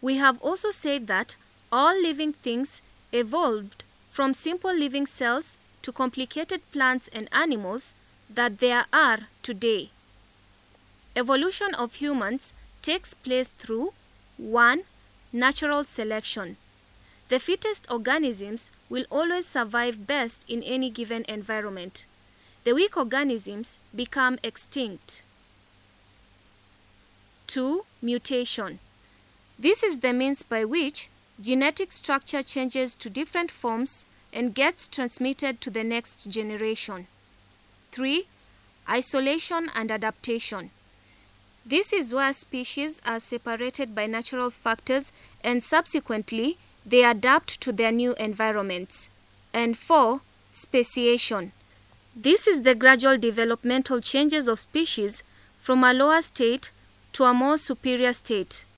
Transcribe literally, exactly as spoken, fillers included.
We have also said that all living things evolved from simple living cells to complicated plants and animals that there are today. Evolution of humans takes place through one. Natural selection. The fittest organisms will always survive best in any given environment. The weak organisms become extinct. two. Mutation. This is the means by which genetic structure changes to different forms and gets transmitted to the next generation. three. Isolation and adaptation. This is where species are separated by natural factors and subsequently they adapt to their new environments. And four. Speciation. This is the gradual developmental changes of species from a lower state to a more superior state.